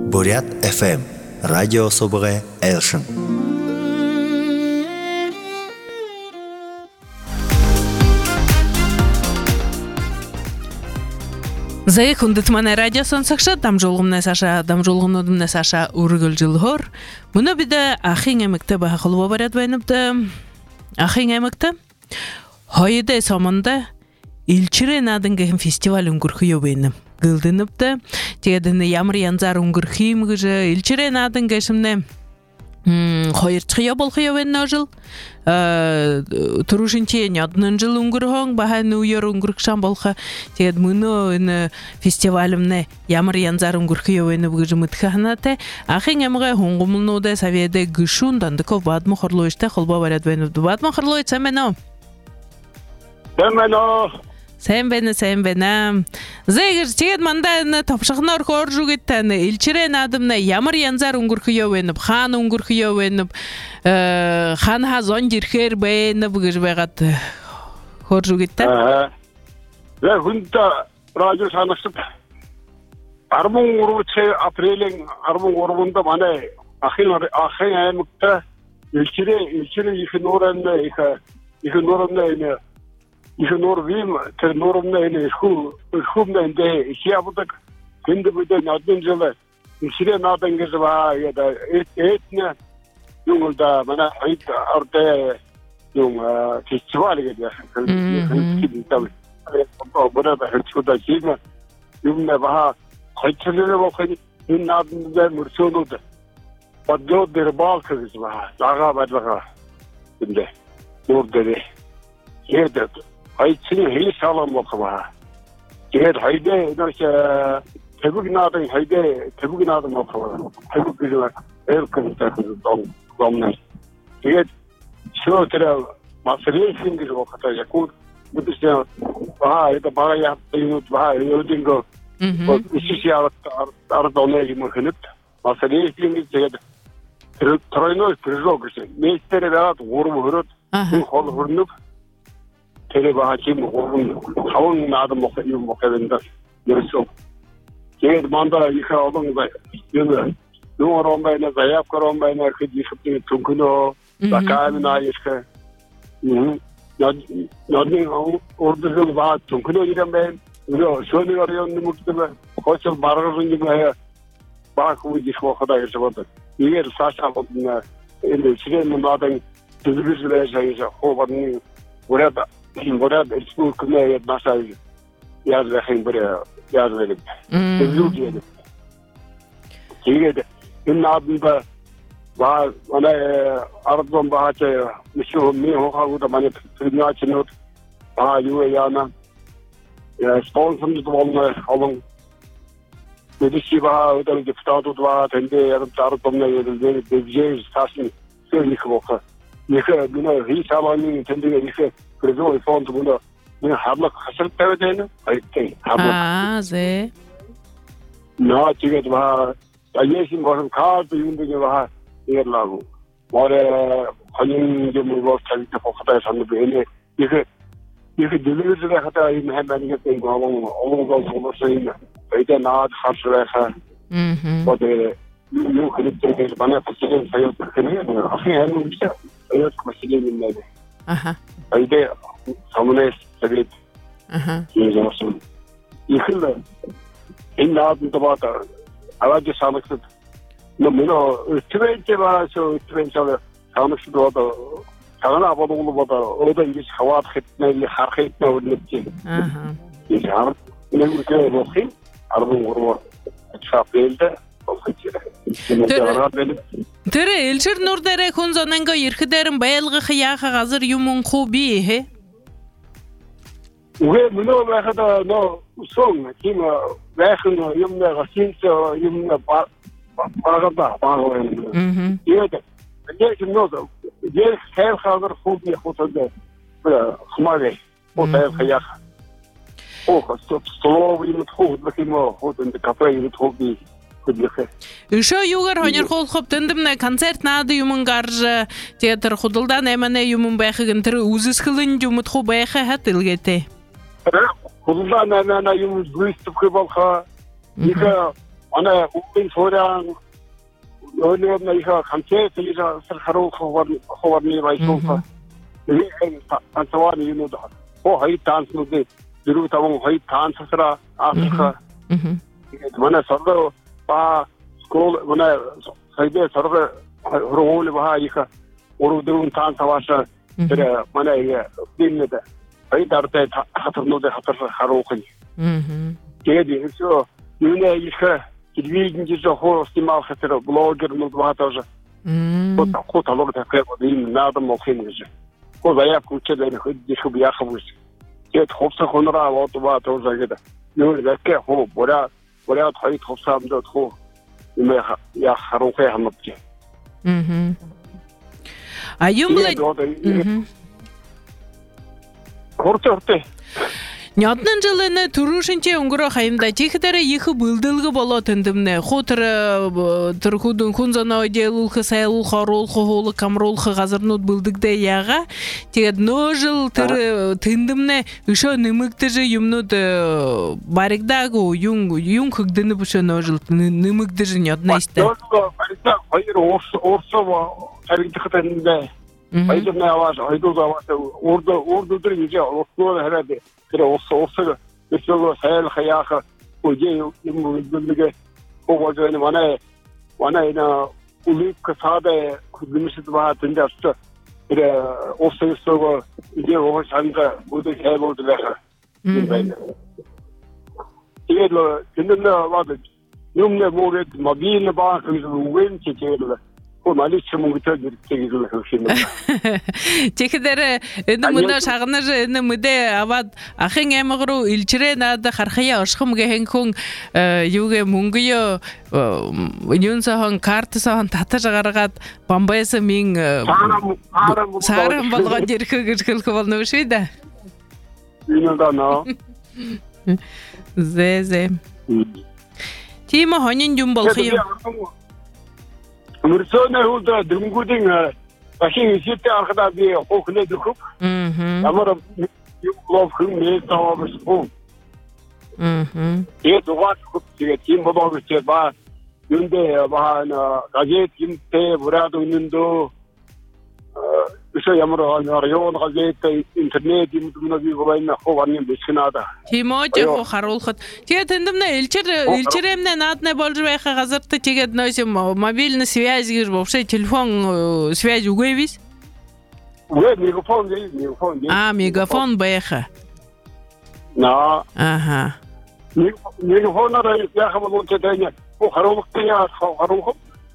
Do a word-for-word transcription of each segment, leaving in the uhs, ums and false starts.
Бурят эф эм радио собыгы Элшин. Зайх ундытманы радио сонсақшы, дамжолғымна саша, дамжолғынудымна саша ургыл жылғыр. Мұны биде ахин әмікті баға қылуа барад байныбды. Ахин әмікті хайыды саманда илчире надынғын фестиваль үнгірхи өбейнім. Гылдыныпты. Тегедіні ямыр янзар үнгірхим ғыжы. Илчире надынғы шымны хайыр чықия болқия өбейні жыл. Турушинче няднын жыл үнгірхоң, баға нүйер үнгірхшан болқа. Тегед мұны фестивалімні ямыр янзар үнгірхи өбейні бұғыжы мұтқағынаты. Ахин әміға хоңғымылнуды савиеде гүшун дандықов бадмы қырлойшты қылба барад бәйніпді. Бадмы қырлойд, сән бәні? Сән бәні. Сән бәні, сән бәні. Зайгыр, тегед манда тапшықнар қор жүгеттәні. Илчірен адымны ямыр янзар үнгірхи өбейніп, хан үнгірхи өбейніп, хан хазон jirker бәйніп бұғыжы бәғат қор жүгеттән. Вә хүнді радио санықсып, армың ұрвычы апрелің, армың ұрвында мана ахин әмікті илчіре, илчіре екі нұрынны, екі нұрынны, iki Norvim, ter Norvim'de yine şu, şumda inde iki yaptık. Şimdi bu da nadın jılı. İşire nadın gezi var ya da et etne. Yolda bana ait orada yung festival gidiyor. Şimdi tabii. Burada da hiç da çizme. Yumda baha kaçırıyor bakın. Yun nadın da mürçoludu. Padyo derbal kız var. Dağa badlağa. Şimdi orada de. Yerde Hayçının hiç sağlam okuma. Diğer hayde nasıl tebrik nadın hayde tebrik nadın okuma. Tebrik güzel el kızı dom domlar. Diğer şu taraf masrif sindir okata yakun. Bu da şey ha ya da bana yaptığınız ha ödüngo. Bu işi şey arada ona yumuşanıp masrif sindir diğer trayno prizogası. Mestere verat vurmu hurut. Bu hol hurnup Tele hakim oğlum kavun adım okuyum okuyunlar görüyorsun. Ki manda yıka oldum da yine numara olmayana zayıf kalmayana kıdışıp tunkuno bakalım ayışka. Nadın orada var tunkuno yiyeceğim ben. Yo şöyle arıyorum mutlaka. Koçul barajın gibi bak bu iş o kadar yaşamadı. Eğer saçma olduğunda ele çıkan nadın düzgün şey o var burada Burada İstanbul kınaya nasıl yaz verin buraya yaz verin. Üzül diyelim. Çünkü in adında var ona aradan bahçe mişo mi hoca da bana dünya için ha yuva yana sponsor da olma alın. Medisi var ödül deputatı var tende yarım tarafımda yerinde devciyiz tasın söyledik boka. Yıkı buna hiç alanın tende yıkı 그래서 폰도 보다 그냥 합락 하실 때가 되는 아이팅 합락 아, 네. 나 지금 봐 알려진 거는 카드 용도에 봐 이러라고 뭐래 관련 좀 뭐 잘때 복사해 줬는데 얘네 이게 이게 딜리버리를 하다 이 매만이게 된 거, 어머 거 소모스이나 이제 나 하스라서 음. 뭐데 요 그립트에 반에 붙이는 사용 때문에 아fin 하는 게 이거 거시는 있는데 아하. 이제 사문에 저기 아하. 이제 무슨 이클로 인나도 봐다 아주 사무스 너무나 트렌치 봐서 트렌치를 사무스도 와도 작은 아버지도 보다 어디 이제 사와 했네 하했네 어디지 아하. 이제 아무 이렇게 뭐지 아르고 거로 샤펠데 Тірі, елшір нұрдары күн zonanga еркідерін байылғы қияға ғазыр юмын құби, хе? Уге, мұны бәқіда, но, сон, кима, бәқіна, юмнаға, синса, юмна, бағада, бағылайын. Еді, дәкім ноза, дәл қайыр қағыр құби, құтады, қымаве, құтайыр қияға. Оқа, столов, юмыт құд, бәкіма, құтынды, кафе, юмыт құби, Үші югар хонер қол қоп түндімні концерт нады юмын қаржы театр құдылдан әміне юмын бәқігін түрі өзіз қылын юмыт қу бәқі әт үлгеті. Құдылдан әміне юмын бұйыстып көбалға, екі манай үгийн суурин өөрөөр их хамтээ тийж харуу ховарны байсууфа. Энэ антавар юунод хоо хай таанснууд дөрөв таван хай таансахра африка. манай сорго ба скол манай сайдэ сорго рол ба их урудун таан таваша тэр манай динэд хай дартай хатарнууд хатар харуухан. Тэгээд ерөөсөө юунаа их телевидение жижиг хоо стимал хатар блогер нууд баатаж. Вот хоо талог такая вот им надо мохим гэж. Хоо заяа кучээ хэд их яах вэ? Тэгээд ховсох хонороо вот баатаж гэдэг. Юу гэхээ хоо бора бора хай ховсаамд хоо юм яа харуухай хамт. Мм. А юм л Хортой. Няднан жылын төрөшинче өнгөрөө хаямда чихдэрэ их бэлдэлгэ болоо тэндэмнэ хутар тэр хүдэн хүн занаа дийлүүлэх сайлуулах оруулах хуулах камруулах газарнууд бэлдэгдээ яага тэгээд нөө жил тэр тэндэмнэ өшөө нэмэгдэж юмнууд баригдаагүй юм юм хөгдөнө бөшөө нөө жил нэмэгдэж няднаа истэ хоёр уурс уурсоо харигдахтаа Айдын аваад айдуу аваад урд урд өдөр нэг урдноо хараад тэр ус усыг өсөөгөө сайл хаяах үгүй юм нэг овоожны манай манай на улик саадэ хүмүсэд баа тэндээс тэр ус өсөөгөө игээ овоо санга бүдэ хайбууд байх. Тэгээд тэндээ аваад юмне мөрөд мобильный банк үгэн чигээр О малич мөнгөтэй гэртээ гэж хэлсэн юм. Тэгэхэр энэ мөнө шагнаж энэ мэдээ аваад ахын аймаг руу илжрээ наад хархая оршихм гэх хүн юугээ мөнгөё юунсахан картсахан татаж гаргаад бамбайс мин сааран болгоод ирэх гэж хэлэх болно шүү дээ. Энэ даа. Зэ зэ. Тийм хонин юм болох юм. Мөрсөөнө хүүд дөнгүүдийн башин исэтэ аргадаа би хохноо дөхөв. Мм. Ямар юм лов хүн нэ таавс хөө. Мм. Тэгээд угаат тэгээд тийм болоог чи ба юндэ баана газет юмтэй бураад үнэндөө өсөө ямар район газет интернет юм дүнгийн гойна хованы бишнада. Тийм оо жоо харуулхад тэгээд тэндэмнэ элчэр элчрэмнэ нааднэ болж байхаа газарт тэгээд нөөс мобильный связь гэж вообще телефон связь үгүй биш? Үгүй мегафон дээ мегафон. А мегафон байхаа. На. Аха. Мегафоноор яах вэ гэдэг нь харуулхад яа харуулхад.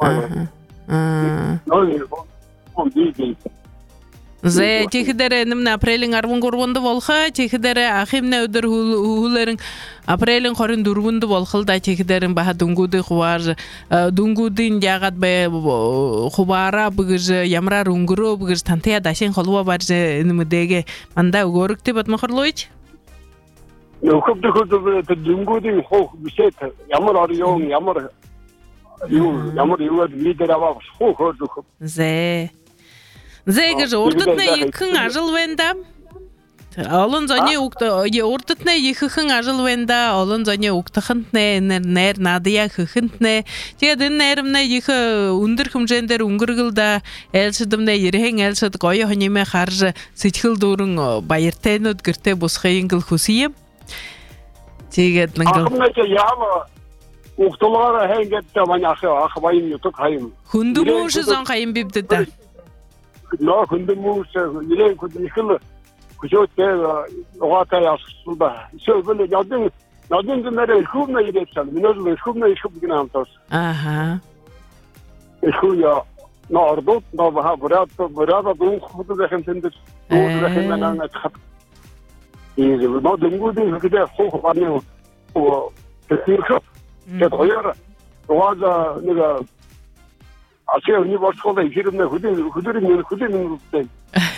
Аа. Нөө дээ. Зэ чихдэрэ нэмнэ апрелийн арван гурванд болхоо чихдэрэ ахимнэ өдөр хүлэрэн апрелийн хорин дөрвөнд болхол да чихдэрэн баха дүнгүүдийн хуваар дүнгүүдийн ягаад бай хуваараа бүгж ямраар өнгөрөө бүгж тантая дашин холбоо барж нэмэдэгэ мандаа өгөрөгтэй бодмохорлооч Нөхөд нөхөд дүнгүүдийн хоо бишээ ямар орён ямар юу ямар юу лидер авах хоо хоо нөхөд Зэ Зэгэж урдтны ихэнх ажил байна да. Олон зоны урдтны ихэнх ажил байна да. Олон зоны угтахынт нэ нэр надя хөхөнт нэ. Тэгээд энэ нэрмнэ их өндөр хэмжээндээр өнгөргөл да. Айлшдэмнэ ерхэн айлшд гоё хоньмэ харж сэтгэл дүүрэн баяртайнууд гэртээ бусхын гэл хүсье. Тэгээд нэг яава угтолгоор хэнгэт манай ах ах баян ютук хайм. Хүндүмүш сон хайм бибдэд. Ноо хүндэмүүс нэрээ хүндэмхэл хүчөөтэй угаатай ясуулда. Эсвэл ядын ядын нэрээ хүмнэ ирээсэн. Минул хүмнэ их бүгэн хамтаас. Аха. Эхуя нордот ноо баха бурад бурад дун хөдөлгөх хэмтэнд дүүрэх юм наа хат. Ийм ноо дүнгүүдийн хөдөө хоо барны оо тэхник. Тэгээд хоёр угаал нэг Асаа өний болцоолаа ихэрнэ хөдөө хөдөрийн хөдөө нүртэй.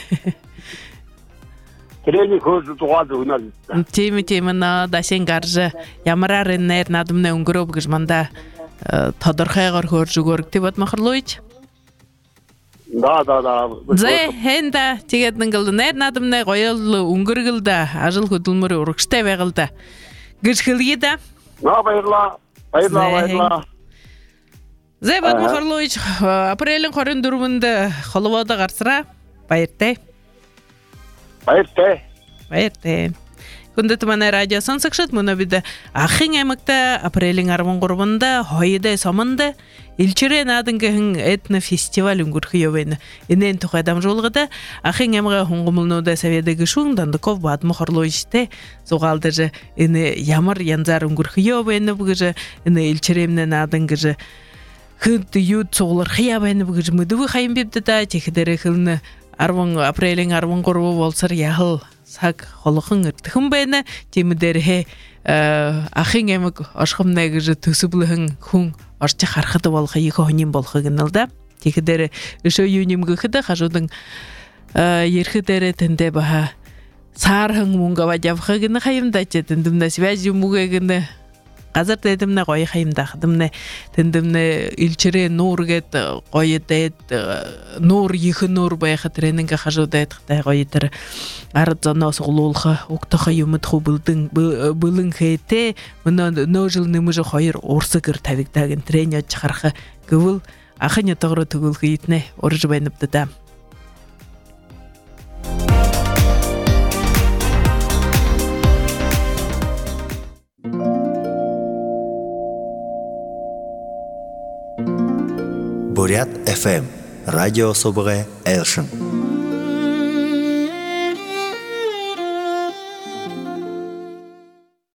Тэрэний хөөс дугаад өнөр. Тийм тийм наа дашин гарж ямараар нэр надамнаа өнгөрөө гэж мандаа тодорхойгоор хөөрж өгөргтэй бодмохорлооч. Да да да. Зэ хэнда тэгээд нэгэл нэр надамнаа гоёл өнгөргөл да ажил хөдөлмөр урагштай байгал да. Гэж хэлье да. Наа баярлаа. Bayırla Зәйін. bayırla. Зәйбат Ага. Махарлович, апрелин хорын дурмунда холовода гарсыра. Байыртай. Bayırte. Байыртай. Күнді туманы радио сонсықшыт, мұны біді ақын әмікті апрелин армын құрбында, хойыдай сомында, илчірен адыңғын этнофестиваль үңгірхі өбені. Инен тұқайдам жолғыда, ақын әміға хуңғымылнуда сәведегі шуң, Дандыков Бат Махарловичте, соғалды жы, ине ямар янзар үңгірхі өбені бұғы жы, ине илчіремнен адыңғы жы, хынты ют соғылыр қиябайны бұғы жы, мұдывы қайын бепті да, текідері қылыны арвың апрелин арвың құрбы болсыр яғыл сак холохын ыртхын бәйні темідері ақын әмік ашқымнайғы жы төсібліхін хүн ашчы қарқыды болғы екі онын болғы гынылда. Текідері үші юнимгі қыды қажудың ерхідері тінде баға сархың мұңға вадявғы гыны қайымда тендімді связі мұғы гыны Қазір дедімні қойы қайымда қыдымны тендімні илчіре нұр кет қойы дәйт нұр екі нұр байқы тренінгі қажу дәйт қытай қойы тірі арыдзана соғылуылға ұқтықы юмыт қу бұлың қейте мұна нө жыл нөмі жы қойыр орсы кір тәвіктәгін тренер чықарқы күвіл ақыне тұғыры түгіл қийтіне оржы байныпты да. Бурят эф эм. Радио Собре Элшин.